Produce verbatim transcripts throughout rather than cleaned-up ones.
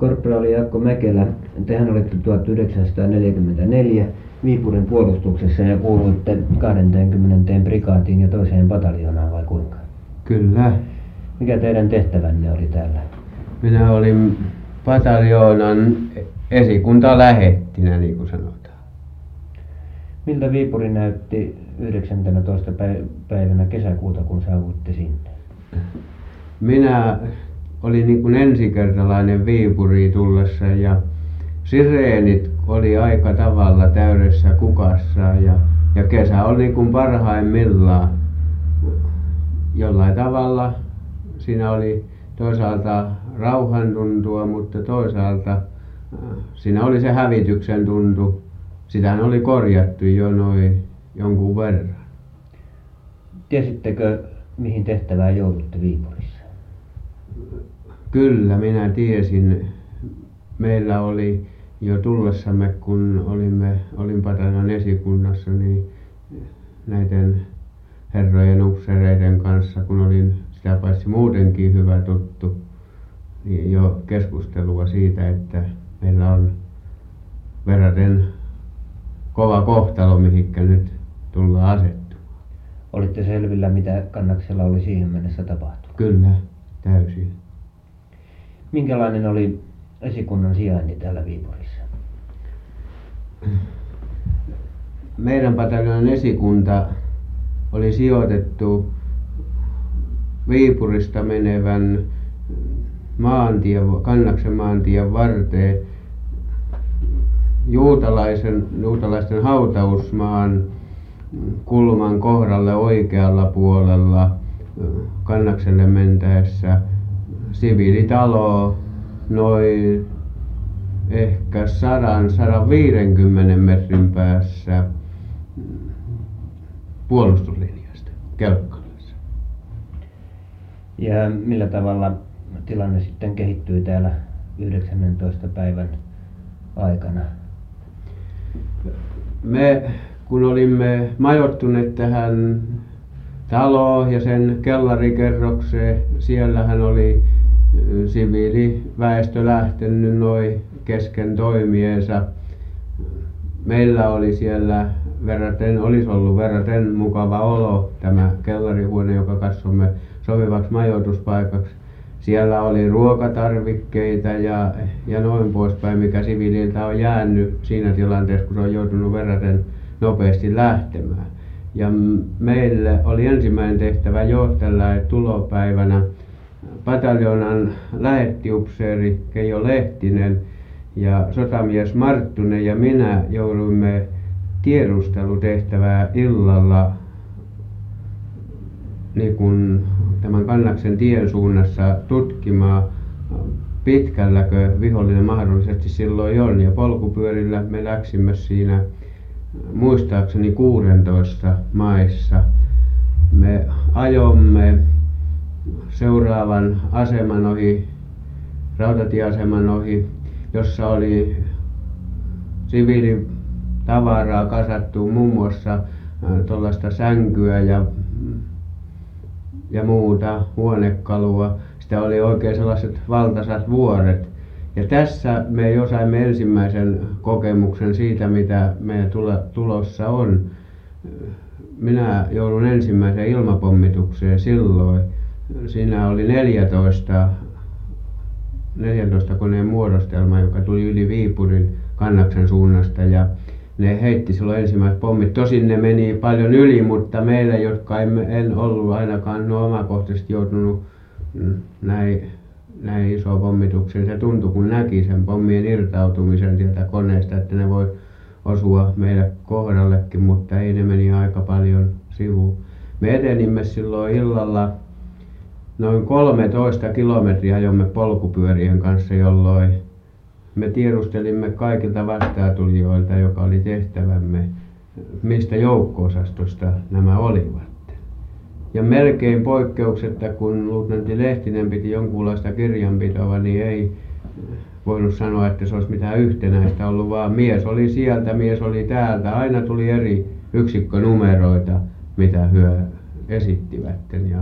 Korporaali Jaakko Mäkelä, tehän olitte tuhatyhdeksänsataaneljäkymmentäneljä Viipurin puolustuksessa ja kuuluitte kahdenteenkymmenenteen prikaatiin ja toiseen pataljoonaan vai kuinka? Kyllä. Mikä teidän tehtävänne oli täällä? Minä olin pataljoonan esikuntalähettinä, niin kuin sanotaan. Miltä Viipuri näytti yhdeksäntenätoista päivänä kesäkuuta, kun saavuitte sinne? Minä olin niin kuin ensikertalainen Viipuriin tullessa ja sireenit oli aika tavalla täydessä kukassa ja, ja kesä oli niin kuin parhaimmillaan. Jollain tavalla siinä oli toisaalta rauhan tuntua, mutta toisaalta siinä oli se hävityksen tuntu. Sitähän oli korjattu jo noin jonkun verran. Tiesittekö, mihin tehtävään joudutte Viipurissa? Kyllä, minä tiesin. Meillä oli jo tullessamme, kun olimme, olin pataljonan esikunnassa, niin näiden herrojen upseereiden kanssa, kun olin sitä paitsi muutenkin hyvä tuttu, niin jo keskustelua siitä, että meillä on verraten kova kohtalo, mihinkä nyt tullaan asettumaan. Olitte selvillä, mitä Kannaksella oli siihen mennessä tapahtunut? Kyllä, täysin. Minkälainen oli esikunnan sijainti täällä Viipurissa? Meidän pataljonan esikunta oli sijoitettu Viipurista menevän maantien, Kannaksen maantien varteen juutalaisen, juutalaisten hautausmaan kulman kohdalle oikealla puolella Kannakselle mentäessä siviilitalo noin ehkä sadan, sadan viidenkymmenen metrin päässä puolustuslinjasta Kelkkalassa. Ja millä tavalla tilanne sitten kehittyi täällä yhdeksännentoista päivän aikana? Me kun olimme majoittuneet tähän taloon ja sen kellarikerrokseen, siellähän oli siviiliväestö lähtenyt noin kesken toimiensa. Meillä oli siellä verraten, olisi ollut verraten mukava olo, tämä kellarihuone, joka katsomme sopivaksi majoituspaikaksi. Siellä oli ruokatarvikkeita ja, ja noin poispäin, mikä siviililtä on jäänyt siinä tilanteessa, kun se on joutunut verraten nopeasti lähtemään. Ja meille oli ensimmäinen tehtävä jo tällä tulopäivänä pataljoonan lähettiupseeri Keijo Lehtinen ja sotamies Marttunen ja minä jouduimme tiedustelutehtävää illalla niin kuin tämän Kannaksen tien suunnassa tutkimaan, pitkälläkö vihollinen mahdollisesti silloin on, ja polkupyörillä me läksimme siinä muistaakseni kuudentoista maissa. Me ajomme seuraavan aseman ohi, rautatieaseman ohi, jossa oli siviilitavaraa kasattu, muun muassa tuollaista sänkyä ja, ja muuta huonekalua. Sitä oli oikein sellaiset valtaisat vuoret. Ja tässä me jo saimme ensimmäisen kokemuksen siitä, mitä meidän tulossa on. Minä joudun ensimmäiseen ilmapommitukseen silloin. Siinä oli neljätoista, neljäntoista koneen muodostelma, joka tuli yli Viipurin Kannaksen suunnasta. Ja ne heitti silloin ensimmäiset pommit. Tosin ne meni paljon yli, mutta meillä, jotka emme, en ollut ainakaan no omakohtaisesti joutunut näin, näin isoon pommitukseen. Se tuntui, kun näki sen pommien irtautumisen sieltä koneesta, että ne voi osua meille kohdallekin, mutta ei, ne meni aika paljon sivuun. Me etenimme silloin illalla noin kolmetoista kilometriä ajoimme polkupyörien kanssa, jolloin me tiedustelimme kaikilta vastaatulijoilta, joka oli tehtävämme, mistä joukko-osastosta nämä olivat. Ja melkein poikkeuksetta, kun luutnantti Lehtinen piti jonkunlaista kirjanpitoa, niin ei voinut sanoa, että se olisi mitään yhtenäistä ollut, vaan mies oli sieltä, mies oli täältä. Aina tuli eri yksikkönumeroita, mitä he esittivät. Ja,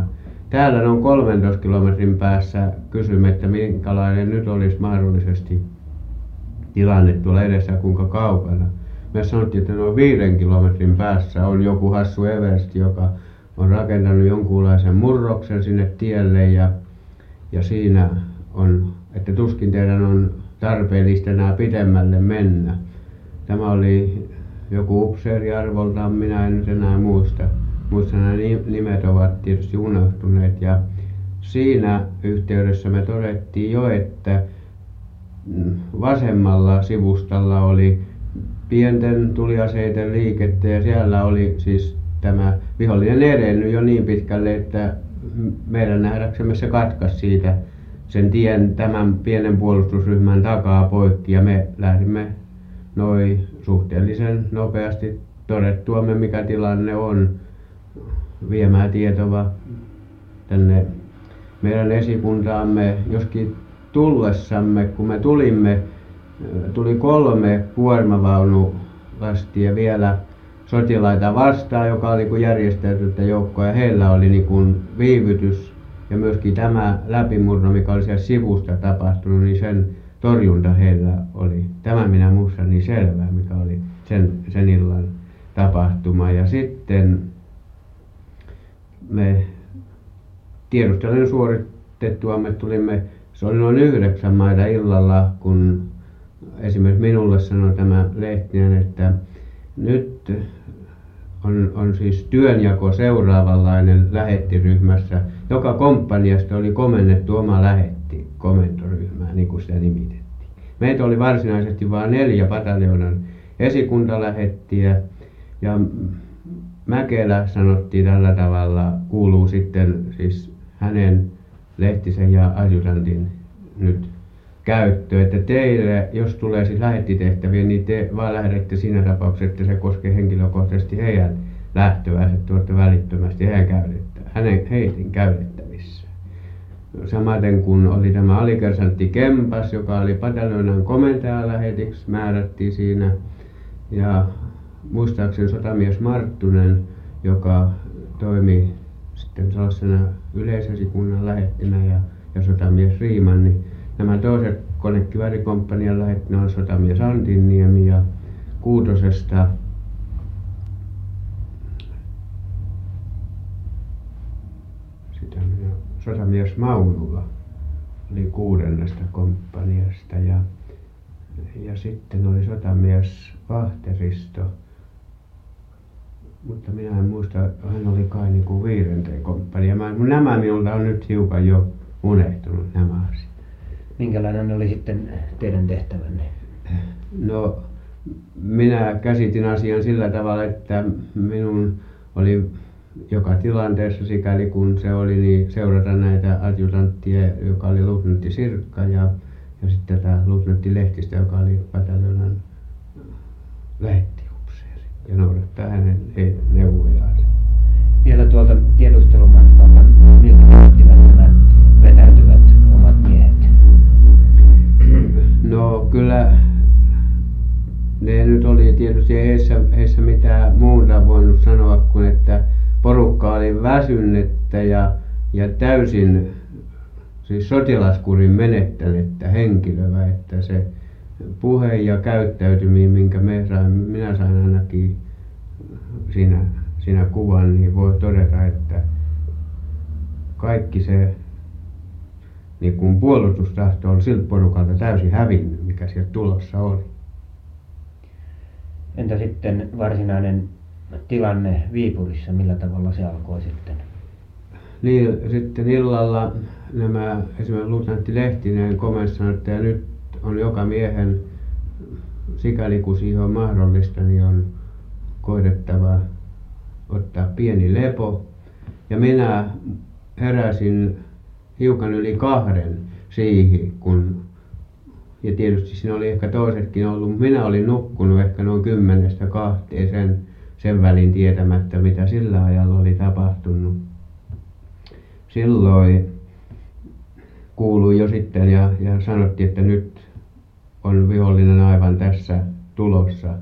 täällä noin kolmentoista kilometrin päässä kysyimme, että minkälainen nyt olisi mahdollisesti tilanne tuolla edessä, kuinka kaukana. Me sanottiin, että noin viiden kilometrin päässä on joku hassu eversti, joka on rakentanut jonkunlaisen murroksen sinne tielle ja, ja siinä on, että tuskin teidän on tarpeellista enää pitemmälle mennä. Tämä oli joku upseeri arvoltaan, minä en nyt enää muista. Muista nämä nimet ovat tietysti unohtuneet ja siinä yhteydessä me todettiin jo, että vasemmalla sivustalla oli pienten tuliaseiden liikettä ja siellä oli siis tämä vihollinen edennyt jo niin pitkälle, että meidän nähdäksemme se katkaisi siitä sen tien tämän pienen puolustusryhmän takaa poikki ja me lähdimme noin suhteellisen nopeasti todettuamme mikä tilanne on viemään tietoa tänne meidän esikuntaamme, joskin tullessamme, kun me tulimme, tuli kolme kuormavaunulastia vielä sotilaita vastaan, joka oli kuin järjestäytynyttä joukkoa ja heillä oli niin kuin viivytys ja myöskin tämä läpimurto, mikä oli siellä sivusta tapahtunut, niin sen torjunta heillä oli. Tämä minä muistan niin selvää, mikä oli sen, sen illan tapahtuma ja sitten me tiedustellen suoritettuamme tulimme, se oli noin yhdeksän maita illalla, kun esimerkiksi minulle sanoi tämä Lehtinen, että nyt on, on siis työnjako seuraavanlainen lähettiryhmässä. Joka komppaniasta oli komennettu oma lähetti komentoryhmää, niin kuin sitä nimitettiin. Meitä oli varsinaisesti vain neljä pataljoonan esikuntalähettiä ja Mäkelä sanottiin tällä tavalla, kuuluu sitten siis hänen Lehtisen ja adjutantin nyt käyttöön, että teille, jos tulee siis lähettitehtäviä, niin te vaan lähdette siinä tapauksessa, että se koskee henkilökohtaisesti heidän lähtöään, että olette välittömästi heidän käytettä, hänen heidän käytettävissä. Samaten kun oli tämä alikersantti Kempas, joka oli pataljoonan komentajan lähetiksi, määrättiin siinä ja muistaakseni sotamies Marttunen, joka toimi sitten sellaisena yleisesikunnan lähettinä ja, ja sotamies Riiman, niin nämä toiset konekiväärikomppanian lähettinä on sotamies Antinniemi ja Kuutosesta sitä minä, sotamies Maunula oli kuudennesta komppaniasta ja, ja sitten oli sotamies Vahteristo, mutta minä en muista, hän oli kai niin kuin viidenteen komppania. Nämä minulta on nyt hiukan jo unohtunut nämä asiat. Minkälainen oli sitten teidän tehtävänne? No, minä käsitin asian sillä tavalla, että minun oli joka tilanteessa sikäli kun se oli, niin seurata näitä adjutanttia, joka oli luutnantti Sirkka ja, ja sitten tätä luutnantti Lehtistä, joka oli pataljoonan lähettiupseeri ja noudattaa hänen neuvojaan. Vielä tuolta tiedustelumatkalta, miltä näyttivät nämä vetäytyvät omat miehet? No kyllä ne nyt oli tietysti heissä, heissä mitään muuta voinut sanoa kuin että porukka oli väsynyttä ja, ja täysin siis sotilaskurin menettänyttä henkilöä, että se puhe ja käyttäytyminen, minkä me sain, minä sain ainakin siinä, siinä kuvan, niin voi todeta, että kaikki se niin kuin puolustustahto oli siltä porukalta täysin hävinnyt, mikä sieltä tulossa oli. Entä sitten varsinainen tilanne Viipurissa, millä tavalla se alkoi sitten? Niin, sitten illalla nämä esimerkiksi luutnantti Lehtinen komensi sanoi, että nyt on joka miehen, sikäli kun siihen on mahdollista, niin on koetettava ottaa pieni lepo. Ja minä heräsin hiukan yli kahden siihen, kun, ja tietysti siinä oli ehkä toisetkin ollut, mutta minä olin nukkunut ehkä noin kymmenestä kahteen sen, sen välin tietämättä, mitä sillä ajalla oli tapahtunut. Silloin kuului jo sitten ja, ja sanottiin, että nyt on vihollinen aivan tässä tulossa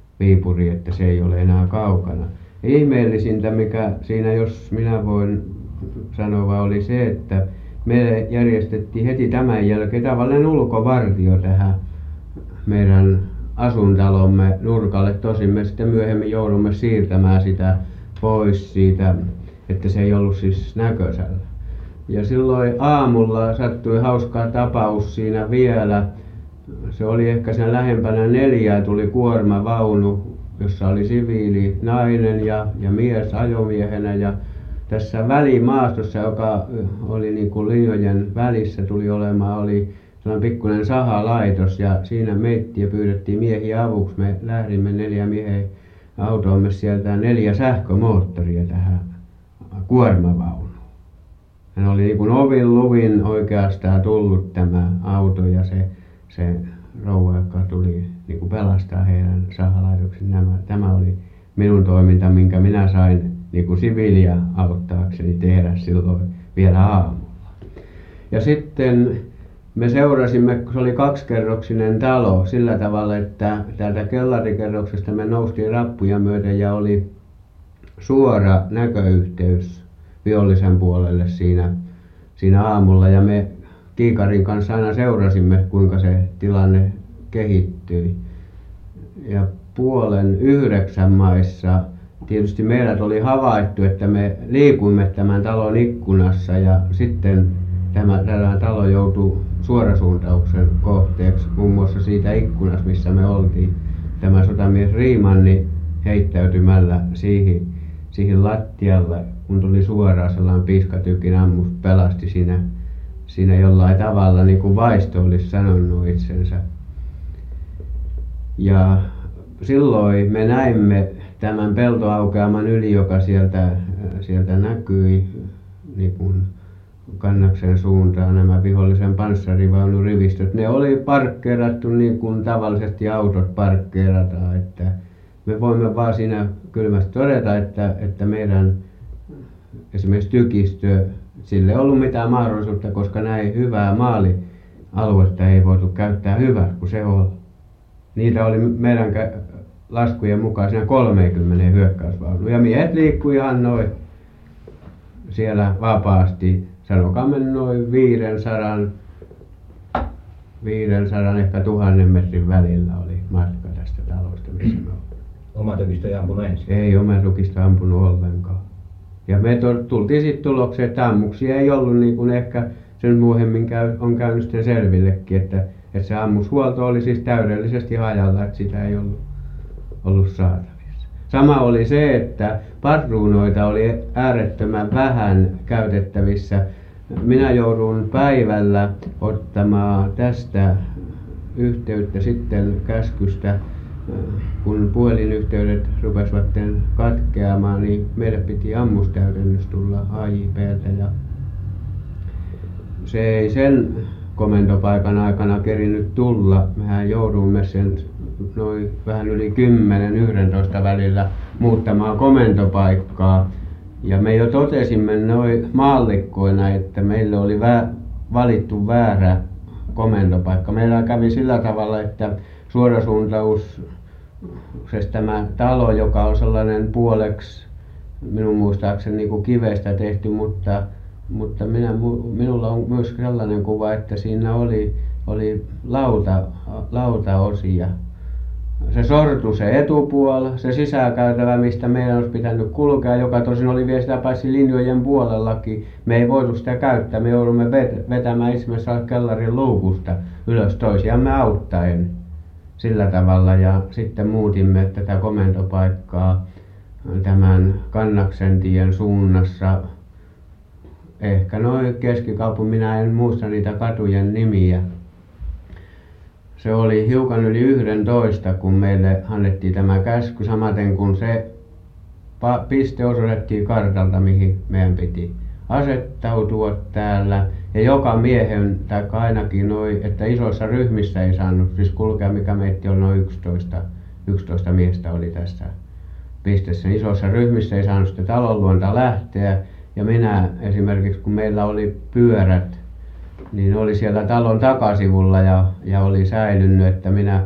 Viipuriin, että se ei ole enää kaukana. Ihmeellisintä, mikä siinä, jos minä voin sanova oli se, että me järjestettiin heti tämän jälkeen tavallinen ulkovartio tähän meidän asuintalomme nurkalle. Tosin me sitten myöhemmin joudumme siirtämään sitä pois siitä, että se ei ollut siis näköisellä. Ja silloin aamulla sattui hauska tapaus siinä vielä. Se oli ehkä sen lähempänä neljää, tuli kuormavaunu, jossa oli siviili nainen ja, ja mies ajomiehenä. Ja tässä välimaastossa, joka oli niin kuin linjojen välissä tuli olemaan, oli sellainen pikkuinen sahalaitos. Ja siinä meittiä pyydettiin miehiä avuksi. Me lähdimme neljä miehen autoamme sieltä neljä sähkömoottoria tähän kuormavaunuun. Hän oli niin kuin ovin luvin oikeastaan tullut tämä auto ja se, se rouva, joka tuli niin kuin pelastaa heidän sahalaitoksen. Nämä, tämä oli minun toiminta, minkä minä sain niin kuin siviiliä auttaakseni tehdä silloin vielä aamulla. Ja sitten me seurasimme, kun se oli kaksikerroksinen talo, sillä tavalla, että täältä kellarikerroksesta me noustiin rappuja myöten ja oli suora näköyhteys vihollisen puolelle siinä, siinä aamulla. Ja me kiikarin kanssa aina seurasimme, kuinka se tilanne kehittyi. Ja puolen yhdeksän maissa tietysti meidät oli havaittu, että me liikuimme tämän talon ikkunassa ja sitten tämä, tämä talo joutui suorasuuntauksen kohteeksi, muun muassa siitä ikkunasta, missä me oltiin. Tämä sotamies Riimanni heittäytymällä siihen, siihen lattialle, kun tuli suoraan sellainen piiskatykin ammus, pelasti siinä, siinä jollain tavalla, niin kuin vaisto olisi sanonut itsensä. Ja silloin me näimme tämän peltoaukeaman yli, joka sieltä, sieltä näkyi niin kuin Kannaksen suuntaan, nämä vihollisen panssarivaunurivistöt. Ne oli parkkeerattu niin kuin tavallisesti autot parkkeerataan, että me voimme vaan siinä kylmästi todeta, että, että meidän esimerkiksi tykistö, sille ei ollut mitään mahdollisuutta, koska näin hyvää maalialuetta ei voitu käyttää hyvää kuin se oli. Niitä oli meidän laskujen mukaan siinä kolmekymmentä hyökkäysvaunua ja miehet liikkui ihan noin siellä vapaasti. Sanokaamme noin viisisataa, viisisataa ehkä tuhannen metrin välillä oli matka tästä talosta, missä me oltiin. Oma tykistö ei ampunut ensin? Ei oma tykistö ampunut ollenkaan. Ja me tultiin sitten tulokseen, että ammuksia ei ollut niin kuin ehkä sen myöhemmin käy, on käynyt sitten selvillekin, että, että se ammushuolto oli siis täydellisesti hajalla, että sitä ei ollut, ollut saatavissa. Sama oli se, että patruunoita oli äärettömän vähän käytettävissä. Minä joudun päivällä ottamaan tästä yhteyttä sitten käskystä, kun puhelinyhteydet rupesivat katkeamaan, niin meille piti ammustäydennys tulla A J P:ltä ja se ei sen komentopaikan aikana kerinyt tulla. Mehän joudumme sen noin vähän yli kymmenen yksitoista välillä muuttamaan komentopaikkaa. Ja me jo totesimme noin maallikkoina, että meille oli vä- valittu väärä komentopaikka. Meillä kävi sillä tavalla, että suorasuuntaus, siis tämä talo, joka on sellainen puoleksi minun muistaakseni niin kuin kivestä tehty, mutta, mutta minä, minulla on myös sellainen kuva, että siinä oli, oli lauta, lautaosia. Se sortui se etupuoli, se sisäänkäytävä, mistä meidän olisi pitänyt kulkea, joka tosin oli vielä sitä paitsi linjojen puolellakin. Me ei voitu sitä käyttää, me joudumme vetämään esimerkiksi kellarin luukusta ylös toisiamme auttaen sillä tavalla. Ja sitten muutimme tätä komentopaikkaa tämän Kannaksentien suunnassa. Ehkä noin keskikaupungin, minä en muista niitä katujen nimiä. Se oli hiukan yli yksitoista, kun meille annettiin tämä käsky, samaten kun se piste osoitettiin kartalta, mihin meidän piti asettautua täällä. Ja joka miehen, tai ainakin noin, että isoissa ryhmissä ei saanut siis kulkea, mikä meitä oli noin yksitoista, yksitoista miestä oli tässä pisteessä. Isoissa ryhmissä ei saanut sitä talon luonta lähteä. Ja minä esimerkiksi, kun meillä oli pyörät, niin oli siellä talon takasivulla ja, ja oli säilynyt, että minä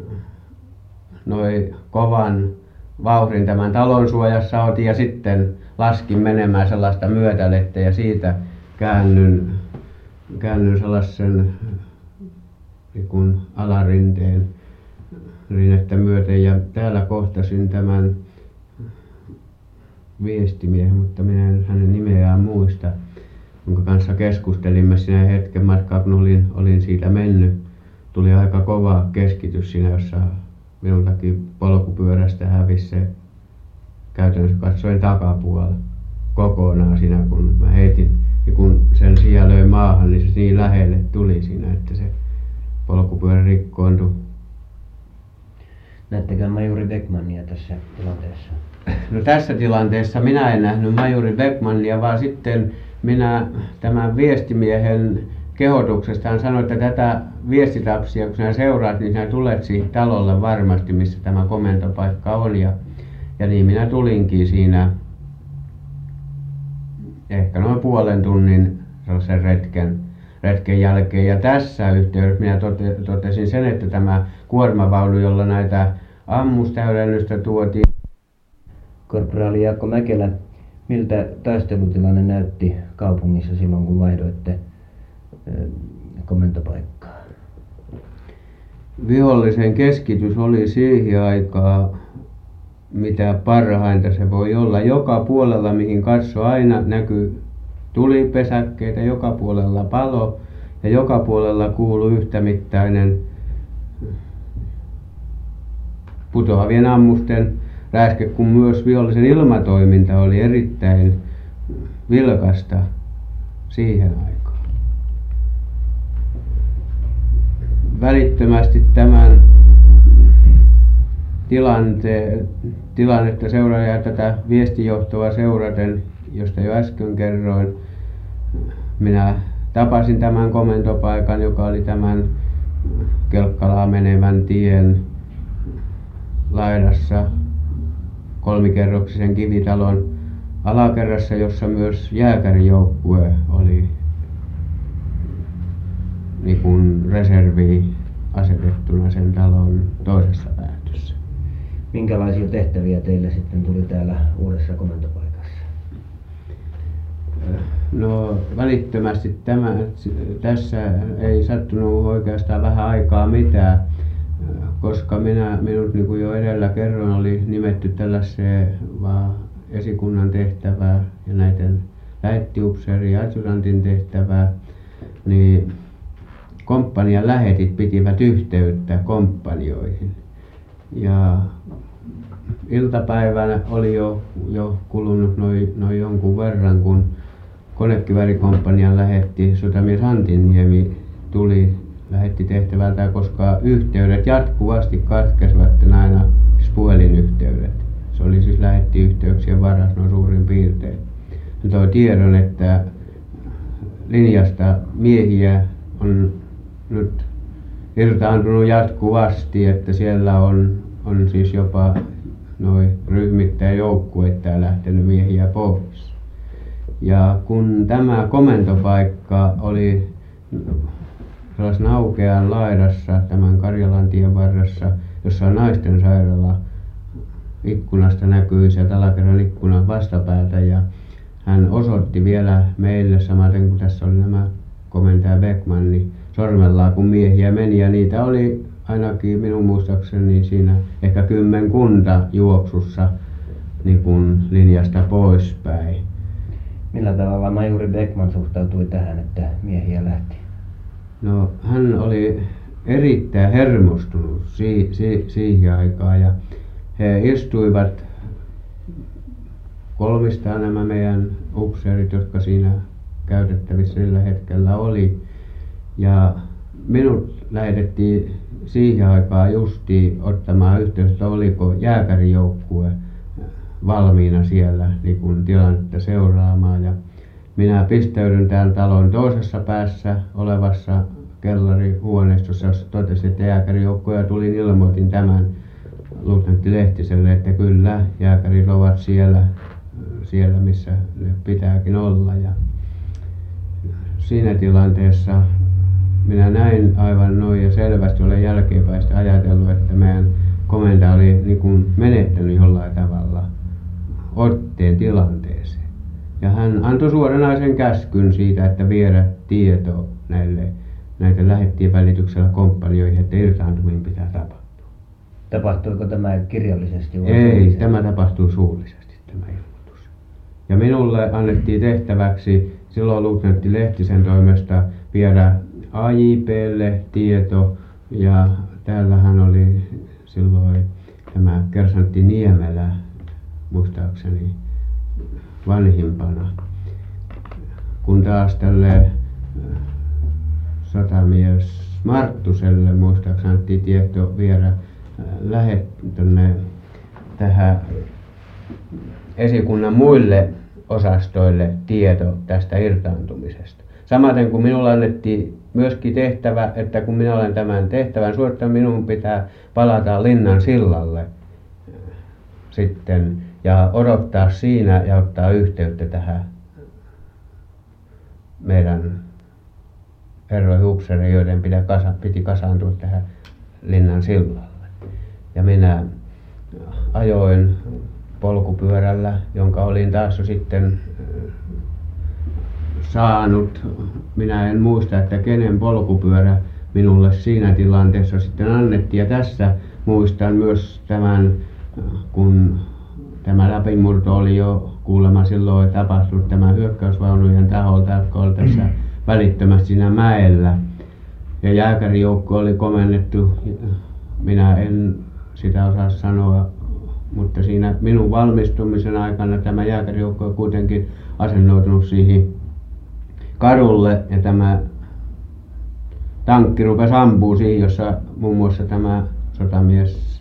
noin kovan vauhdin tämän talon suojassa otin ja sitten laskin menemään sellaista myötälettä ja siitä käännyn, käännyn sellaisen niin kuin alarinteen rinnettä myöten ja täällä kohtasin tämän viestimiehen, mutta minä en hänen nimeään muista, jonka kanssa keskustelimme siinä hetken matkaa, kun olin, olin siitä mennyt. Tuli aika kova keskitys siinä, jossa minultakin polkupyörästä hävisi se käytännössä katsoen takapuoli kokonaan siinä, kun mä heitin. Ja kun sen sija löi maahan, niin se niin lähelle tuli siinä, että se polkupyörä rikkoontui. Näettekö majuri Beckmania tässä tilanteessa? No tässä tilanteessa minä en nähnyt majuri Beckmania, vaan sitten minä tämän viestimiehen kehotuksesta hän sanoi, että tätä viestitapsia kun sinä seuraat, niin sinä tulet siihen talolle varmasti, missä tämä komentopaikka on. Ja, ja niin minä tulinkin siinä ehkä noin puolen tunnin sellaisen retken, retken jälkeen. Ja tässä yhteydessä minä tote, totesin sen, että tämä kuormavaunu, jolla näitä ammustäydennystä tuotiin. Korporaali Jaakko Mäkelä, miltä taistelutilanne näytti kaupungissa silloin, kun vaihdoitte komentopaikkaa? Vihollisen keskitys oli siihen aikaan mitä parhainta se voi olla. Joka puolella mihin katsoi aina näkyi tulipesäkkeitä, joka puolella palo ja joka puolella kuului yhtämittainen putoavien ammusten räiske, kun myös vihollisen ilmatoiminta oli erittäin vilkasta siihen aikaan. Välittömästi tämän tilante, tilannetta seuraaja ja tätä viestijohtoa seuraten, josta jo äsken kerroin, minä tapasin tämän komentopaikan, joka oli tämän Kelkkalaan menevän tien laidassa kolmikerroksisen kivitalon alakerrassa, jossa myös jääkärijoukkue oli niin kuin reserviin asetettuna sen talon toisessa päädyssä. Minkälaisia tehtäviä teille sitten tuli täällä uudessa komentopaikassa? No välittömästi tämä, tässä ei sattunut oikeastaan vähän aikaa mitään, koska minä, minut niin kuin jo edellä kerroin oli nimetty tällaiseen vaan esikunnan tehtävää ja näiden lähettiupseerin ja adjutantin tehtävää, niin komppanian lähetit pitivät yhteyttä komppanioihin. Ja iltapäivänä oli jo, jo kulunut noin noi jonkun verran, kun konekiväärikomppanian lähetti sotamies Antinniemi tuli, lähetti tehtävältä, koska yhteydet jatkuvasti katkesivat aina, siis puhelinyhteydet. Se oli siis lähettiyhteyksien varas noin suurin piirtein. Ja toi tiedon, että linjasta miehiä on nyt irtaantunut jatkuvasti, että siellä on, on siis jopa noin ryhmittäin joukkueittain lähtenyt miehiä pois. Ja kun tämä komentopaikka oli sellaisen aukean laidassa tämän Karjalantien varressa, jossa on naisten sairaala, ikkunasta näkyy sieltä alakerran ikkunan vastapäätä ja hän osoitti vielä meille samaten kuin tässä oli nämä komentaja Beckman, niin sormellaan kun miehiä meni ja niitä oli ainakin minun muistaakseni siinä ehkä kymmenkunta juoksussa niin kuin linjasta poispäin. Millä tavalla majuri Beckman suhtautui tähän, että miehiä lähti? No hän oli erittäin hermostunut si- si- siihen aikaan ja he istuivat kolmistaan nämä meidän upseerit, jotka siinä käytettävissä sillä hetkellä oli. Ja minut lähetettiin siihen aikaan justiin ottamaan yhteyttä, oliko jääkärijoukkue valmiina siellä niin kuin tilannetta seuraamaan. Ja minä pistäydyn tämän talon toisessa päässä olevassa kellarihuoneistossa, jossa totesin, että jääkärijoukkue ja tulin ilmoitin tämän luutnantti Lehtiselle, että kyllä jääkärit ovat siellä, siellä missä ne pitääkin olla. Ja siinä tilanteessa minä näin aivan noin ja selvästi olen jälkeenpäin ajatellut, että meidän komentaja oli niin kuin menettänyt jollain tavalla otteen tilanteeseen. Ja hän antoi suoranaisen käskyn siitä, että viedä tieto näille näitä lähettien välityksellä komppanioihin, että irtaantuminen pitää tapahtua. Tapahtuiko tämä kirjallisesti vai Ei, suullisesti? tämä tapahtuu suullisesti tämä ilmoitus. Ja minulle annettiin tehtäväksi silloin luutnantti Lehtisen toimesta viedä A J P:lle tieto, ja täällähän oli silloin tämä kersantti Niemelä muistaakseni vanhimpana, kun taas tälle sotamies Marttuselle muistaakseni annettiin tieto viedä lähet tuonne tähän esikunnan muille osastoille tieto tästä irtaantumisesta. Samaten kuin minulle annettiin myöskin tehtävä, että kun minä olen tämän tehtävän suorittanut, minun pitää palata Linnan sillalle sitten ja odottaa siinä ja ottaa yhteyttä tähän meidän herroihin upseereihin, joiden piti, kasa, piti kasaantua tähän Linnan sillalle. Ja minä ajoin polkupyörällä, jonka olin taas sitten saanut. Minä en muista, että kenen polkupyörä minulle siinä tilanteessa sitten annettiin. Ja tässä muistan myös tämän, kun tämä läpimurto oli jo kuulemma silloin tapahtunut tämän hyökkäysvaunujen taholta, jotka oli tässä välittömästi siinä mäellä. Ja jääkärijoukko oli komennettu. Minä en sitä osaa sanoa, mutta siinä minun valmistumisen aikana tämä jääkärijoukko on kuitenkin asennoitunut siihen kadulle, ja tämä tankki rupesi ampumaan siihen, jossa muun muassa tämä sotamies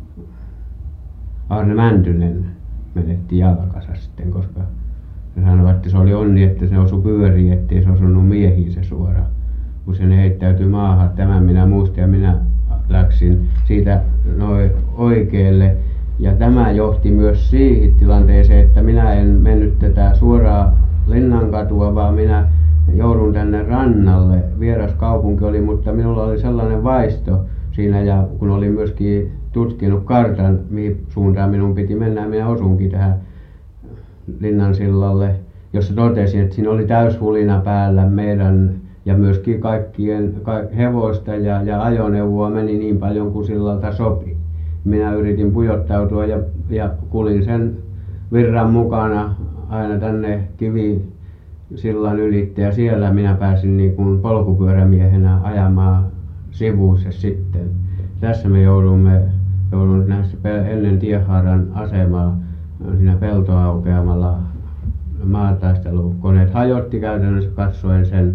Arne Mäntynen menetti jalkansa sitten, koska ne sanoivat, että se oli onni, että se osui pyöriin, ettei se osunut miehiin se suora, kun se heittäytyi maahan. Tämän minä muistin, ja minä läksin siitä noin oikealle. Ja tämä johti myös siihen tilanteeseen, että minä en mennyt tätä suoraa Linnankatua, vaan minä joudun tänne rannalle. Vieras kaupunki oli, mutta minulla oli sellainen vaisto siinä, ja kun olin myöskin tutkinut kartan, mihin suuntaan minun piti mennä, minä osunkin tähän Linnansillalle, jossa totesin, että siinä oli täyshulina päällä meidän ja myöskin kaikkien ka- hevosta ja, ja ajoneuvoa meni niin paljon kuin sillalta sopi. Minä yritin pujottautua ja, ja kulin sen virran mukana aina tänne Kivisillan ylitte, ja siellä minä pääsin niin kuin polkupyörämiehenä ajamaan sivussa sitten. Tässä me joudumme, joudun näissä ennen tiehaaran asemaa siinä peltoaukeamalla maataistelukoneet hajotti käytännössä katsoen sen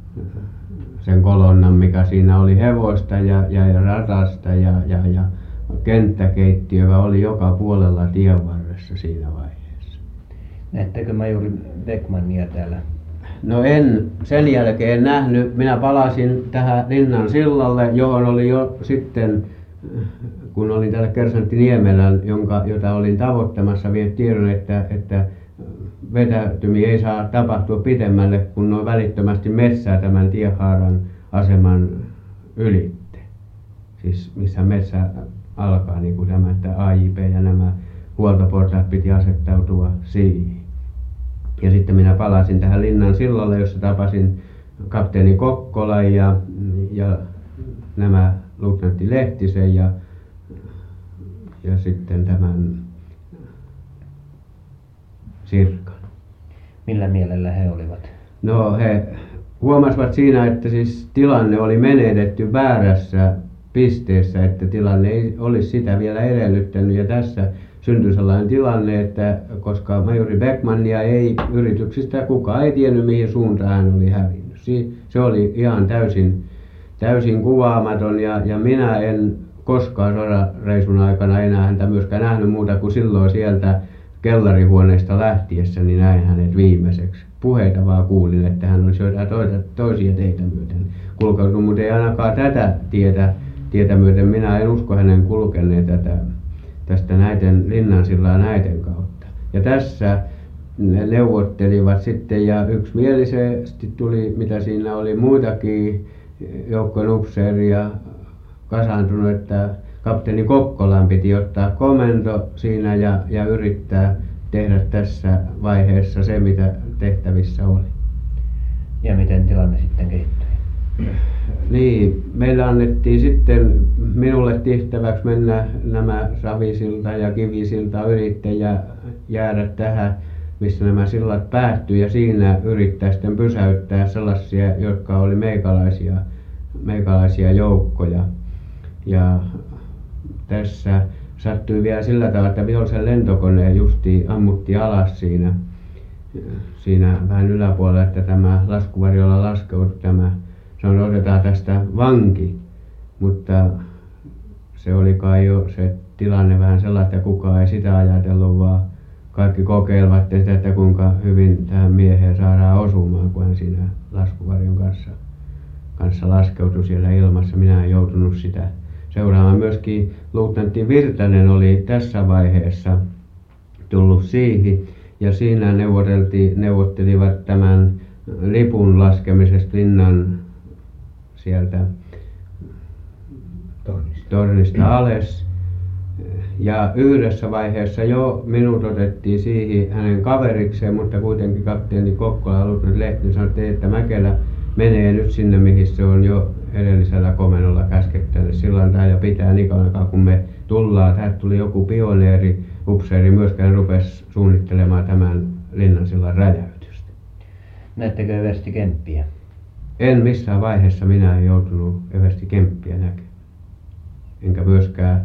sen kolonnan, mikä siinä oli hevosta ja, ja, ja ratasta ja, ja, ja kenttäkeittiö, joka oli joka puolella tien varressa siinä vaiheessa. Näettekö majuri Beckmannia täällä? No en sen jälkeen nähnyt. Minä palasin tähän Linnan sillalle, johon oli jo sitten, kun olin täällä kersantti Niemelän, jonka, jota olin tavoittamassa, vienyt tiedon, että, että vetäytyminen ei saa tapahtua pitemmälle kuin noin välittömästi metsää tämän tiehaaran aseman ylitte. Siis missä metsä alkaa, niin kuin tämä, että A J P ja nämä huoltoportaat piti asettautua siihen. Ja sitten minä palasin tähän Linnan sillalle, jossa tapasin kapteeni Kokkolan ja, ja nämä luutnantti Lehtisen ja, ja sitten tämän Sirkan. Millä mielellä he olivat? No he huomasivat siinä, että siis tilanne oli menetetty väärässä pisteessä, että tilanne ei olisi sitä vielä edellyttänyt, ja tässä syntyi sellainen tilanne, että koska majuri Beckmannia ei yrityksistä, kukaan ei tiennyt mihin suuntaan hän oli hävinnyt. Se oli ihan täysin, täysin kuvaamaton, ja, ja minä en koskaan sotareisun aikana enää häntä myöskään nähnyt muuta kuin silloin sieltä kellarihuoneesta lähtiessä, niin näin hänet viimeiseksi. Puheita vaan kuulin, että hän olisi jotain toisia, toisia teitä myöten kulkeutunut, mutta ei ainakaan tätä tietä, tietä myöten. Minä en usko hänen kulkeneen tätä, tästä näiden Linnansillan näiden kautta. Ja tässä ne neuvottelivat sitten, ja yksimielisesti tuli, mitä siinä oli muitakin joukkojen upseeria kasaantunut, että kapteeni Kokkolan piti ottaa komento siinä ja, ja yrittää tehdä tässä vaiheessa se, mitä tehtävissä oli. Ja miten tilanne sitten kehittyi? Niin, meille annettiin sitten minulle tehtäväksi mennä nämä Savisilta ja Kivisilta yritte ja jäädä tähän, missä nämä sillat päättyi, ja siinä yrittää sitten pysäyttää sellaisia, jotka oli meikalaisia, meikalaisia joukkoja. Ja tässä sattui vielä sillä tavalla, että vihollisen lentokone justiin ammuttiin alas siinä, siinä vähän yläpuolella, että tämä laskuvarjolla laskeutui tämä. Sanoi, otetaan tästä vanki, mutta se oli kai jo se tilanne vähän sellaista, että kukaan ei sitä ajatellut, vaan kaikki kokeilevat sitä, että kuinka hyvin tähän mieheen saadaan osumaan, kun hän siinä laskuvarjon kanssa, kanssa laskeutui siellä ilmassa. Minä en joutunut sitä seuraamaan. Myöskin luutnantti Virtanen oli tässä vaiheessa tullut siihen, ja siinä neuvoteltiin, neuvottelivat tämän lipun laskemisesta linnan sieltä Tornista. tornista alas. Ja yhdessä vaiheessa jo minut otettiin siihen hänen kaverikseen, mutta kuitenkin kapteeni Kokkola ja luutnantti Lehtinen sanoi, että Mäkelä menee nyt sinne, mihin se on jo edellisellä komennolla käskettänyt silloin tää, ja pitää niin kauan, kun me tullaan. Täältä tuli joku pioneeri, upseeri myöskään rupesi suunnittelemaan tämän Linnansillan räjäytystä. Näettekö eversti Kemppiä? En missään vaiheessa minä en joutunut eversti Kemppiä näkemään. Enkä myöskään,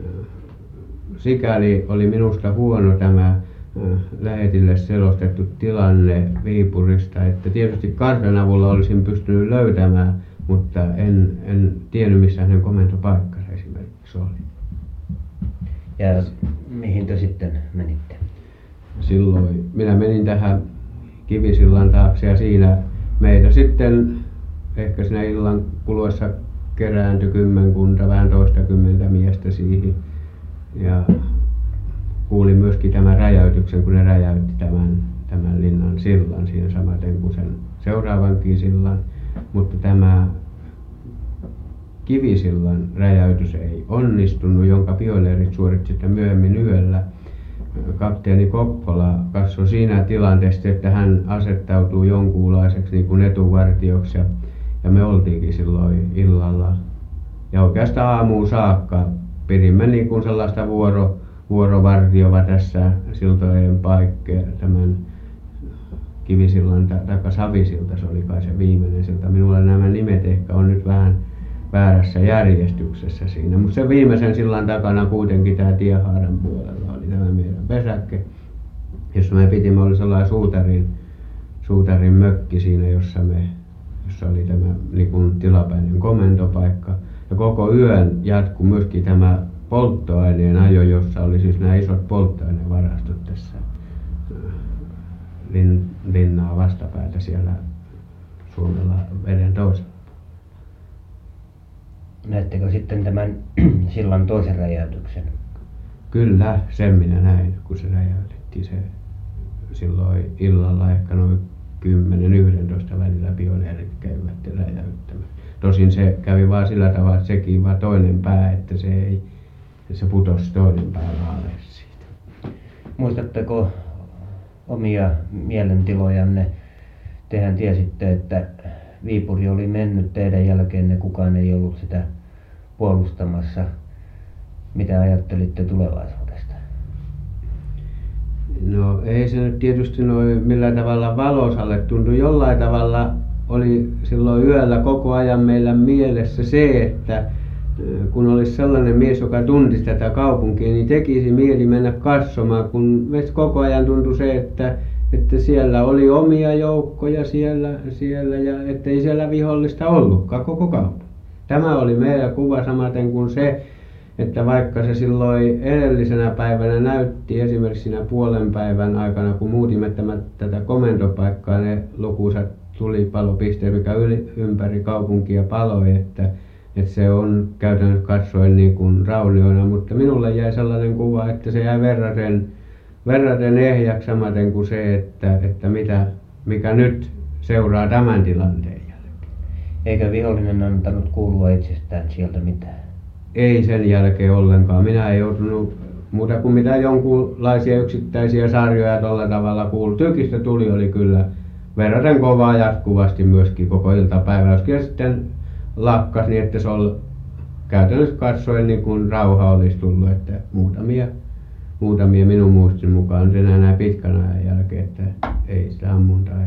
sikäli oli minusta huono tämä lähetille selostettu tilanne Viipurista, että tietysti kartan avulla olisin pystynyt löytämään, mutta en, en tiennyt missä hänen komentopaikkansa esimerkiksi oli. Ja mihin te sitten menitte? Silloin minä menin tähän Kivisillan taakse, ja siinä meitä sitten ehkä siinä illan kuluessa kerääntyi kymmenkunta, vähän toistakymmentä miestä siihen, ja kuulin myöskin tämän räjäytyksen, kun ne räjäytti tämän, tämän Linnan sillan siinä samaten kuin sen seuraavankin sillan, mutta tämä Kivisillan räjäytys ei onnistunut, jonka pioneerit suoritti sitten myöhemmin yöllä. Kapteeni Kokkola katsoi siinä tilanteessa, että hän asettautuu jonkunlaiseksi niin kuin etuvartioksi, ja, ja me oltiinkin silloin illalla. Ja oikeastaan aamuun saakka pidimme niin kuin sellaista vuoro, vuorovartiova tässä siltojen paikkeen tämän Kivisillan tai Savisilta, se oli kai se viimeinen silta. Minulla nämä nimet ehkä on nyt vähän väärässä järjestyksessä siinä, mutta sen viimeisen sillan takana kuitenkin tämä tiehaaran puolella oli tämä meidän pesäkke, jossa me pidimme, oli sellainen suutarin, suutarin mökki siinä, jossa, me, jossa oli tämä niin kuin tilapäinen komentopaikka, ja koko yön jatkui myöskin tämä polttoaineen ajo, jossa oli siis nämä isot polttoainevarastot tässä lin, linnaa vastapäätä siellä Suomella veden toisella. Näettekö sitten tämän sillan toisen räjäytyksen? Kyllä, sen minä näin, kun se räjäytettiin se silloin illalla ehkä noin kymmenen yhdentoista välillä pioneerit kävivät räjäyttämään. Tosin se kävi vaan sillä tavalla, että sekin vaan toinen pää, että se ei, se putosi toinen pää alas siitä. Muistatteko omia mielentilojanne? Tehän tiesitte, että Viipuri oli mennyt teidän jälkeenne, kukaan ei ollut sitä puolustamassa. Mitä ajattelitte tulevaisuudesta? No ei se nyt tietysti noin millään tavalla valoisalle tuntui. Jollain tavalla oli silloin yöllä koko ajan meillä mielessä se, että kun olisi sellainen mies, joka tuntisi tätä kaupunkia, niin tekisi mieli mennä katsomaan, kun meistä koko ajan tuntui se, että että siellä oli omia joukkoja siellä, siellä ja ettei siellä vihollista ollutkaan koko kaupunki. Tämä oli meidän kuva, samaten kuin se, että vaikka se silloin edellisenä päivänä näytti esimerkiksi siinä puolen päivän aikana, kun muutimme tämän, tätä komentopaikkaa, ne lukuisat tulipalopisteet, mikä yli, ympäri kaupunkia paloi, että, että se on käytännössä katsoen niin kuin raunioina, mutta minulle jäi sellainen kuva, että se jäi verraten verraten ehjäksi samaten kuin se, että, että mitä, mikä nyt seuraa tämän tilanteen jälkeen. Eikä vihollinen antanut kuulua itsestään sieltä mitään? Ei sen jälkeen ollenkaan. Minä en joutunut muuta kuin mitä jonkunlaisia yksittäisiä sarjoja tuolla tavalla kuului. Tykistä tuli oli kyllä verraten kovaa jatkuvasti myöskin koko iltapäivä, joskin sitten lakkasi niin, että se oli käytännössä katsoen niin kuin rauha olisi tullut, että muutamia, muutamia minun muistin mukaan nyt enää näin pitkän ajan jälkeen, että ei sitä ammuntaa